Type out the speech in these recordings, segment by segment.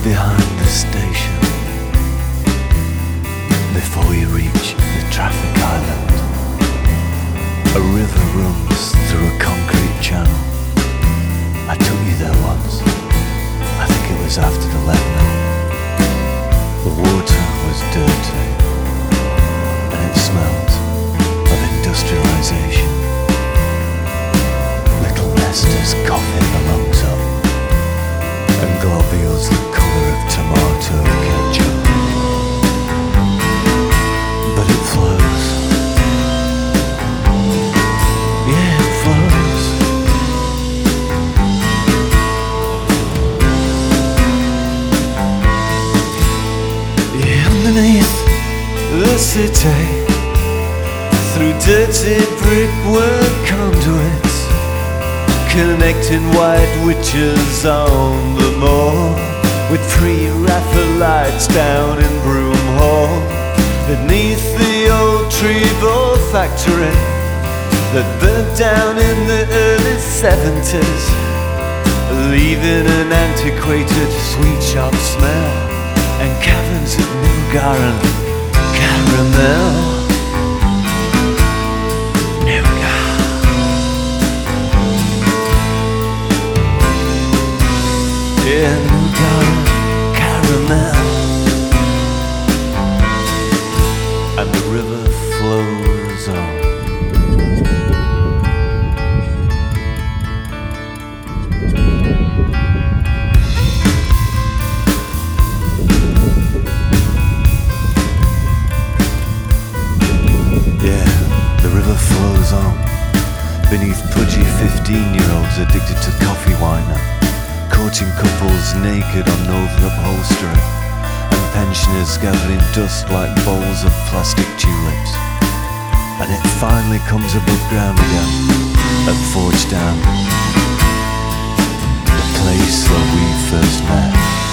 behind the station. Before you reach the traffic island, a river runs through a concrete channel. I took you there once. I think it was after the Lebanon. The water was dirty, and it smelled of industrialization. Little nesters coughing the lungs up, and globules the colour of tomato ketchup. But it flows. Yeah, it flows. Yeah, underneath the city, through dirty brickwork conduits, connecting white witches on the moor, with pre-Raphaelites down in Broom Hall, beneath the old Tribal factory that burnt down in the early 70s, leaving an antiquated sweet shop smell and caverns of nougat and caramel. Yeah, nougat and caramel. And the river flows on. Yeah, the river flows on beneath pudgy 15-year-olds addicted to coffee winer, courting couples naked on Northern upholstery, and pensioners gathering dust like bowls of plastic tulips. And it finally comes above ground again at Forge Dam, the place where we first met.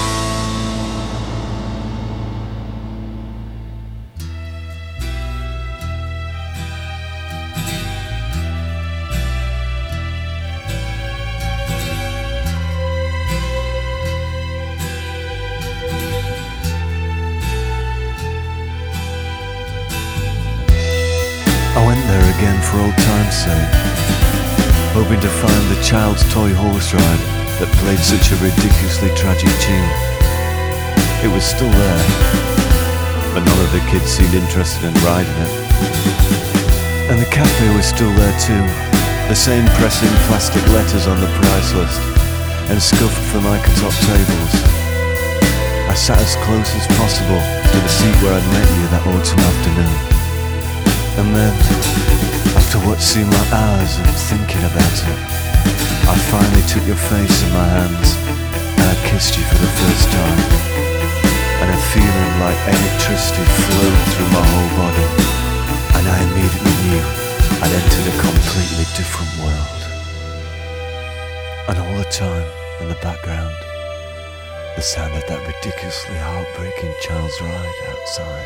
I went there again for old time's sake, hoping to find the child's toy horse ride that played such a ridiculously tragic tune. It was still there, but none of the kids seemed interested in riding it. And the cafe was still there too, the same pressing plastic letters on the price list, and scuffed formica-top tables. I sat as close as possible to the seat where I'd met you that autumn afternoon. And then, after what seemed like hours of thinking about it, I finally took your face in my hands and I kissed you for the first time. And a feeling like electricity flowed through my whole body, and I immediately knew I'd entered a completely different world. And all the time, in the background, the sound of that ridiculously heartbreaking child's ride outside.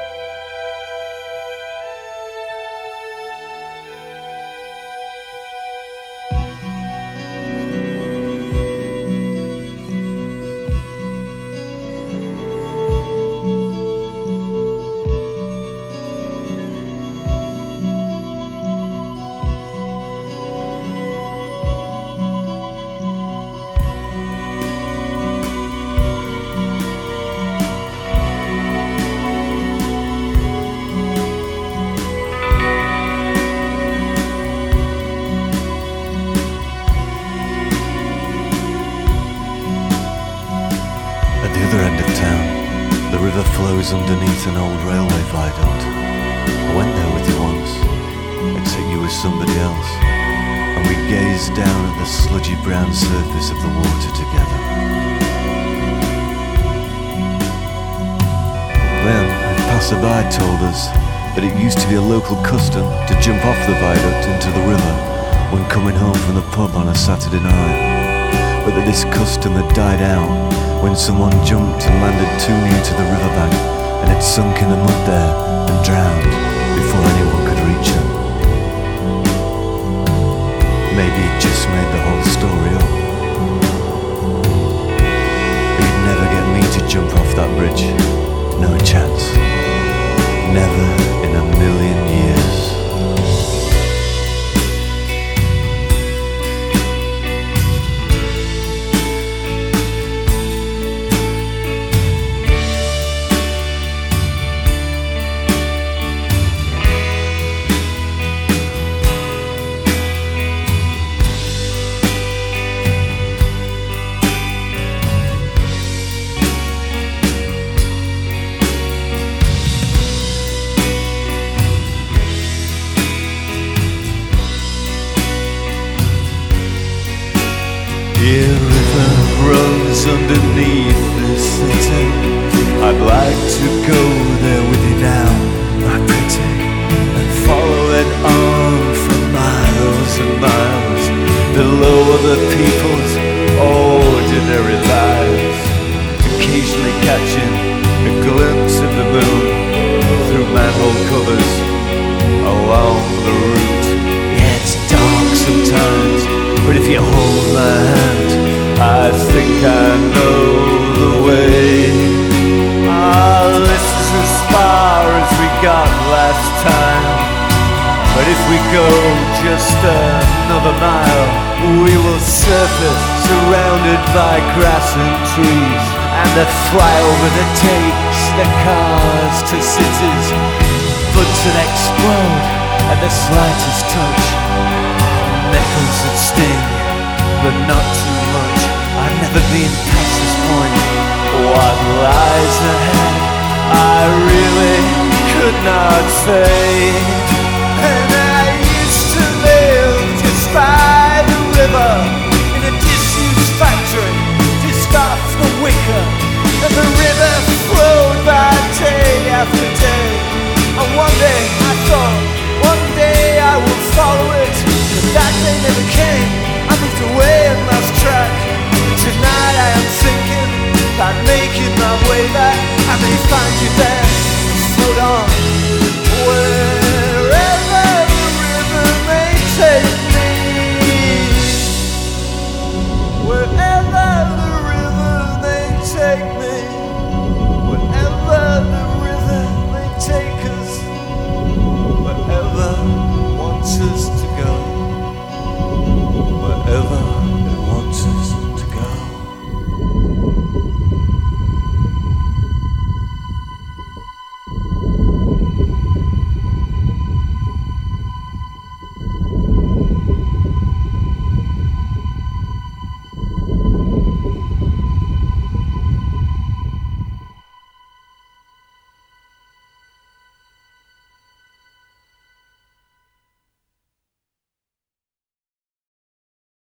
At the other end of town, the river flows underneath an old railway viaduct. I went there with you once, except you were somebody else, and we gazed down at the sludgy brown surface of the water together. Then, a passerby told us that it used to be a local custom to jump off the viaduct into the river when coming home from the pub on a Saturday night, but that this custom had died out when someone jumped and landed too near to the riverbank and had sunk in the mud there and drowned before anyone could reach him. Maybe he'd just made the whole story up. But you'd never get me underneath the city. I'd like to go there with you now, my pretty, and follow it on for miles and miles, below other people's ordinary lives, occasionally catching a glimpse of the moon through manhole covers along the route. Yeah, it's dark sometimes, but if you hold my hand, I think I know the way. This is as far as we got last time, but if we go just another mile, we will surface surrounded by grass and trees, and the flyover that takes the cars to cities, bullets that explode at the slightest touch, nettles that sting, but not too much. I've never been past this point. What lies ahead, I really could not say.